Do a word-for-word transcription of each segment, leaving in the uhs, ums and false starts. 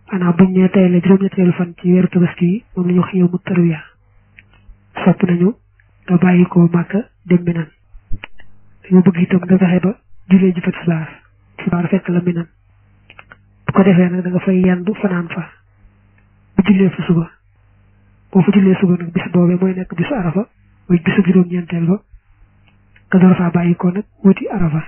ana buñ ne tay la juroom ñetteelu fan ci wéru tabaski mom lañu wax yow mu tarwiya sopp nañu nga bayiko makka dem minan dañu bëgg itam nga fexé ba julé ji fa tisbaar tisbaar fekk la minan bu ko defee nag da nga fay yandu fanaan fa bu julé fa suba boo fa julé suba nag bis boobee mooy nekk bisu arafa muy bisu juróom ñeenteel ba nga door faa bàyyiko nag wuti arafa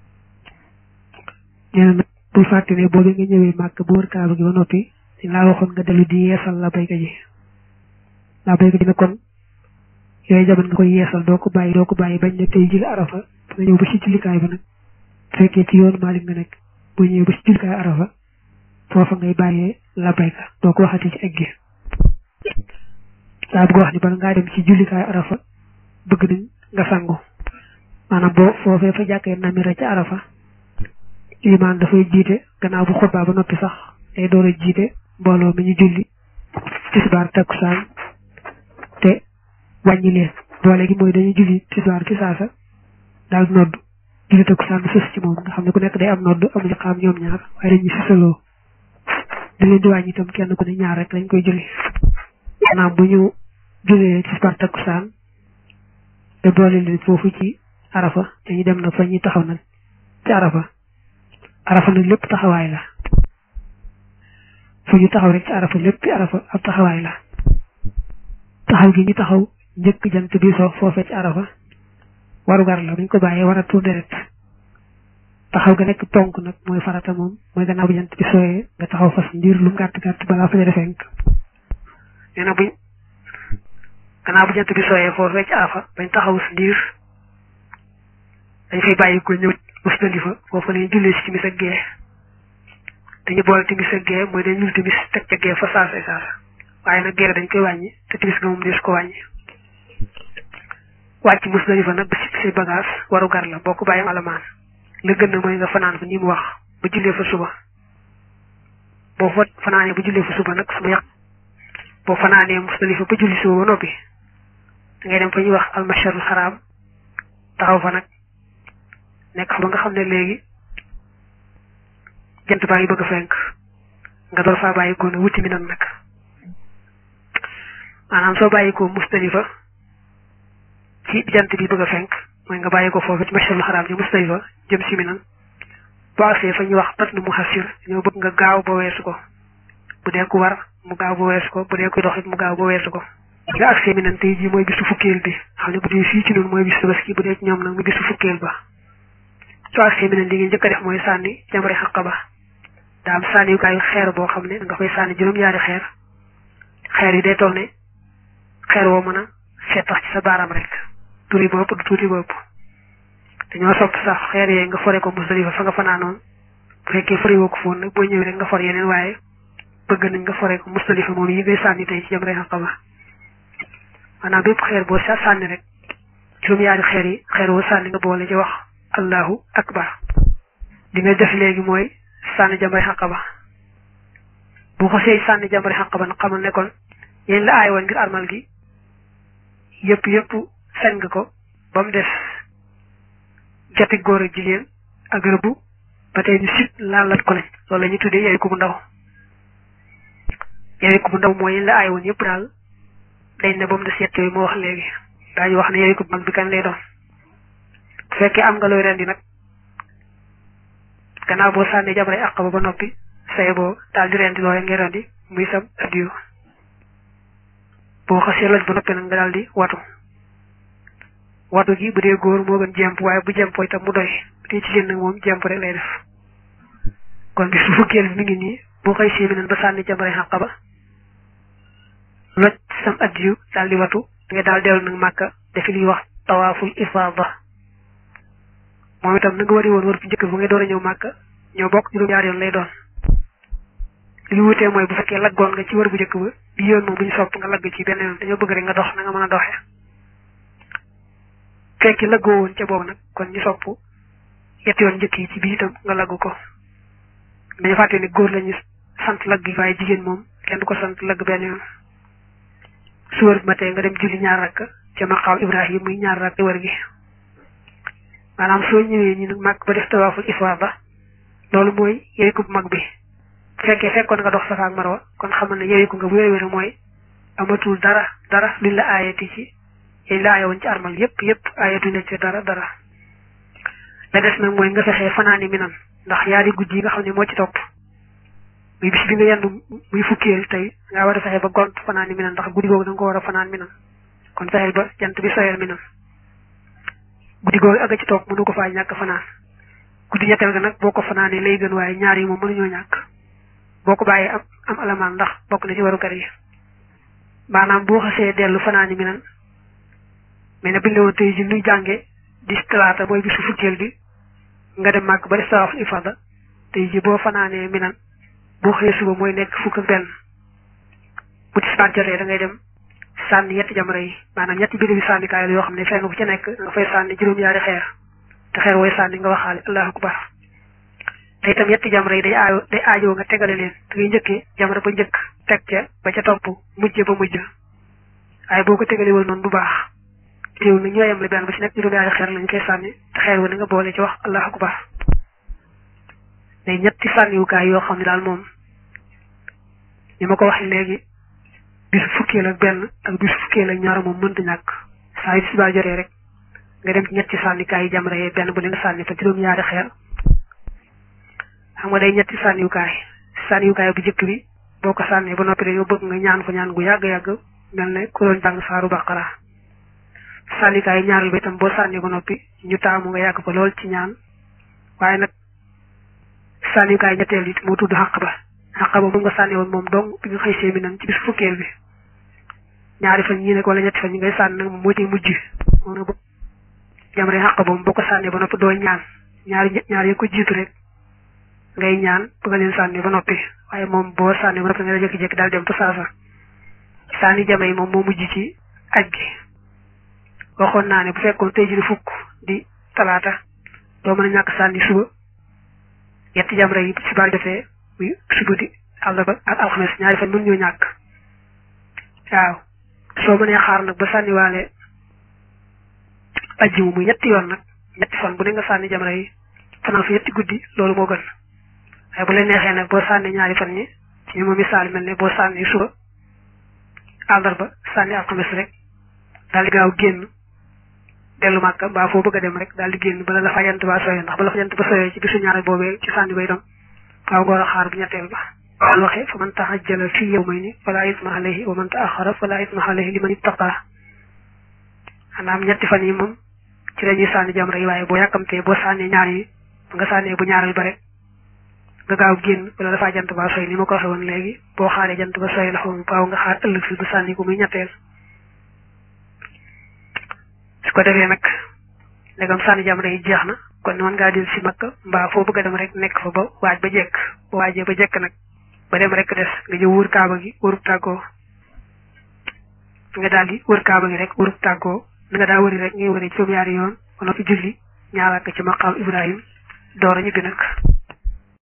ñeneen nag bul fàtte ne boobu nga ñëwee màkk bu wër kaaba gi ba noppi dañ laa waxoon nga dellu di yeesal la bayka ji la bayka ji nag kon yooyu jamono nga koy yeesal doo ko bàyyi doo ko bàyyi bañ ne tey jël arafa nga ñëw ba ci jullikaay ba nag fekkee ci yoonu Maalik nga nekk boo ñëwee ba ci jullikaay arafa foofa ngay bàyyee la bayka doo ko waxati ci egg gi daa bëgg wax ni bala ngaa dem ci jullikaay arafa bëgg nañ nga sangu maanaam boo foofee fa jàkkee namira ci arafa iman dafay jiite gannaaw bu xutbaa ba noppi sax day door a jiite mbooloo mi ñu julli tisbaar takkusaan te wàññi leen boole gi mooy dañuy julli tisbaar ci saasa daal nodd julli takkusaan sës ci moom nga xam ne ku nekk day am nodd am liqaam ñoom ñaar waaye dañuy sësaloo di leen di wàññi itam kenn ku ne ñaar rek lañ koy julli maanaam bu ñu jullee tisbaar takkusaan te boole leen foofu ci arafa dañuy dem nag fa ñuy taxaw nag ci arafa arafa nag lépp taxawaay la fu ñu taxaw rek ci arafa lépp arafa ab taxawaay la taxaw gi ñu taxaw njëkk jant bi so foofee ci arafa warugar la buñ ko bàyyee war a tuur deret taxaw ga nekk ponk nag mooy farata moom mooy gannaaw bu jant bi sooyee nga taxaw fas ndiir lu mu gàtt gàtt balaa fa jëre fenk nee na buñ gannaaw bu jant bi sooyee foofee ci arafa bañ taxaw si ndiir dañ fay bàyyi ko ñëw Musdalifa foofu lañu jullee ci timis ak gee dañu boole timis ak gee mooy dañ ñul timis teg ca gee fa saasa saasa waaye nag gee dañ koy wàññi te timis ga moom dees ko wàññi wàcc Musdalifa nag ba ci say bagage waru gar la boo ko bàyyi alamaan la gën na mooy nga fanaan fa ni mu wax ba jullee fa suba boo fa fanaanee ba jullee fa suba nag sama yàq boo fanaanee Musdalifa ba julli suba ba noppi da ngay dem fa ñuy wax almasharul xaraam taxaw fa nag nekk fa ba nga xam ne léegi jant baa ngi bëgg a fenk nga door faa bàyyi ko ne wuti mi nan nag maanaam soo bàyyi ko Musdalifa ci jant bi bëgg a fenk mooy nga bàyyi ko foofu ci masharul xaraam ci Musdalifa jëm si mi nan boo agsee fa ñuy wax bat nu mu xasir ñoo bëgg nga gaaw ba weesu ko bu dee ku war mu gaaw ba weesu ko bu dee kuy doxit mu gaaw ba weesu ko nga agsee mi nan tey jii mooy bisu fukkeel bi xam ne bu dee fii ci noonu mooy bisu tabaski bu dee ci ñoom nag mu bisu fukkeel ba soo agsee mi nan li ngeen njëkk a def mooy sànni jamre xaqaba daa am sànniwukaayu xeer boo xam ne nga koy sànni juróom-ñaari xeer xeer yi day toll ne xeer woo mën a seetax ci sa baaraam rek tuuti bopp du tuuti bopp dañoo sopp sax xeer yooyu nga fore ko Musdalifa fa nga fanaanoon bu fekkee fore woo ko foon nag boo ñëwee rek nga for yeneen waaye bëgg nañ nga fore ko Musdalifa moom yi ngay sànni tey ci jamre xaqaba maanaam bépp xeer boo sa sànni rek juróom-ñaari xeer yi xeer woo sànni nga boole ci wax allahu akbar li nga def léegi mooy sànni jamre xaqaba bu ko seey sànni jamre xaqaba nag xamal ne kon yéen la aay woon ngir armal gi yëpp yëpp sañ nga ko ba mu def jati góor ak jigéen ak rëbbu ba tey ñu sit laalat ko lañ loolu la ñu tuddee yeewi ku bu ndaw yeewi ku bu ndaw mooy yéen la aay woon yëpp daal dañ ne ba mu des yett yooyu moo wax léegi daañu wax ne yeewi ku bu mag bi kan lay doon bu fekkee am nga looy rendi nag gannaaw boo sànni jamre àqaba ba noppi say boo daal di rendi looy ngay rendi muy sam adiyo boo xasee loj ba noppi nag nga daal di watu watu gi bu dee góor moo gën jemp waaye bu jempoo itam mu doy bu dee jigéen nag moom jemp rek lay def kon bi su fukkeel bi mi ngi nii boo xëy séemi nan ba sànni jamre àqaba loj sam adiyo daal di watu nga daal dellu nag màkka defi liy wax tawaaful ifaada moom itam na nga wari woon war bu njëkk bu ngay door a ñëw màkk ñoo bokk juróom-ñaari yoon lay doon li wutee mooy bu fekkee laggoon nga ci war bu njëkk ba bi yoon moom bu ñu sopp nga lagg ci benn yoon dañoo bëgg rek nga dox na nga mën a doxee fekki laggoo woon ca boobu nag kon ñu sopp yetti yoon njëkk yi ci bii itam nga lagg ko dañu fàtte ni góor lañu sant lagg yi waaye jigéen moom kenn du ko sant lagg benn yoon su wër ma tey nga dem julli ñaar rakk ca maqaam Ibrahim muy ñaar rakk wër gi maanaam soo ñëwee ñu nag mag ba def tawaaful ifaada loolu mooy yeeku bu mag bi fekkee fekkoon nga dox Safa ak Marwa kon xamal ne yeewi ko nga bu wér wér mooy amatul dara dara luñ la aayati ci yéen la aayoon ci armal yépp yépp aayatuñ ci dara dara la des nag mooy nga fexee fanaani Minan ndax yaari guddi yi nga xam ne moo ci topp muy bis bi nga yendu muy fukkeel tey nga war a fexe ba gont fanaani Minan ndax guddi googu da nga ko war a fanaan Minan kon fexeel ba jant bi soyal Minan guddi googu ak ci topp mënu ko faa ñàkk fanaan guddi ñetteel ga nag boo ko fanaanee lay gën waaye ñaar yi moom mënuñoo ñàkk boo ko bàyyee am am alamaan ndax bokk na ci waru kër yi maanaam boo xasee dellu fanaani Minan mais ne biñ la woon tey ji nuy jànge di talaata mooy bisu fukkeel bi nga dem màgg ba def tawaaful ifaada tey ji boo fanaanee Minan boo xëyee suba mooy nekk fukk ak benn bu tisbaar jotee da ngay dem sànni ñetti jamra yi maanaam ñetti biri bi sànnikaay la yoo xam ne fenn bu ci nekk nga fay sànni juróom-ñaari xeer te xeer wooy sànni nga waxaale allahu akbar te itam ñetti jamra yi day aajo day aajoo nga tegale leen da ngay njëkkee jamra ba njëkk teg ca ba ca topp mujj ba mujj waaye boo ko tegalewul noonu du baax teewul na ñoo yem la benn ba ci nekk juróom-ñaari xeer lañ koy sànni te xeer wu na nga boole ci wax allahu akbar day ñetti sànniwukaay yoo xam ne daal moom ni ma ko waxee léegi bisu fukkeel ak benn ak bisu fukkeel ak ñaar moom mënta ñàkk saa yu tisbaar jotee rek nga dem ci ñetti sànnikaay yi jamra yi benn bu ne nga sànni fa juróom-ñaari xeer xam nga day ñetti sànniwukaay sànniwukaay bu njëkk bi boo ko sànnee ba noppi dañoo bëgg nga ñaan ko ñaan gu yàgg-yàgg mel ne ku doon jàng saaru baqara sànnikaay ñaareel ba itam boo sànnee ba noppi ñu taamu nga yàgg ko lool ci ñaan waaye nag sànniwukaay ñetteel it moo tudd xàq ba xàq ba moom nga sànni woon moom dong bi nga xëy see Minan ci bis fukkeel bi ñaari fan ñii nag wala ñetti fan ñi ngay sànni nag moom moo ciy mujj moom nag jamre xàq boobu boo ko sànnee ba noppi doo ñaan ñaari ñaar yi ko jiitu rek ngay ñaan bëgg leen sànni ba noppi waaye moom boo sànni ba noppi nga la jékki-jékki daal dem fa saasa sànni jame yi moom moo mujj ci aj gi waxoon naa ne bu fekkoon tey jii fukk di talaata doo mën a ñàkk sànni suba yetti jamra yi ci baar jotee muy suba di àllarba ak alxames ñaari fan mën ñoo ñàkk waaw soo mënee xaar nag ba sànniwaale ajjimu muy ñetti yoon nag ñetti fan bu ne nga sànni jamra yi fanaan fa ñetti guddi loolu moo gën waaye bu leen neexee nag boo sànni ñaari fan ñi ci ñu ma misaal mel ne boo sànni suba àllarba sànni alxames rek daal di gaaw génn dellu Màkka mbaa foo bëgg a dem rek daal di génn bala la fa jant ba sooyee ndax bala fa jant ba sooyee ci bisu ñaari boobee ci sànni bay dem faaw nga war a xaar bu ñetteel ba al waxe fa man tahajjala fi yawmayni fala isma alayhi wa man ta'akhkhara fala isma alayhi liman ittaqa maanaam ñetti fan yi moom ci lañuy sànni jamra yi waaye boo yàkkamtee boo sànni ñaar yi nga sànnee bu ñaareel ba rek nga gaaw génn wala dafaa jant ba sooy ni ma ko waxee woon léegi boo xaaree jant ba sooy la xaw faaw nga xaar ëllëg si ba sànni ko muy ñetteel su ko defee nag ndegam sànni jamra yi jeex na kon mën ngaa del si Makka mbaa foo bëgg a dem rek nekk fa ba waaj ba jekk ba waajee ba jekk nag ba dem rek des nga jëw wër kaaba gi wërub tàggoo nga daal di wër kaaba gi rek wërub tàggoo ni nga daa wëri rek ngay wëri juróom-ñaari yoon ba noppi julli ñaaraat ko ci maqaam Ibrahim door a ñibbi nag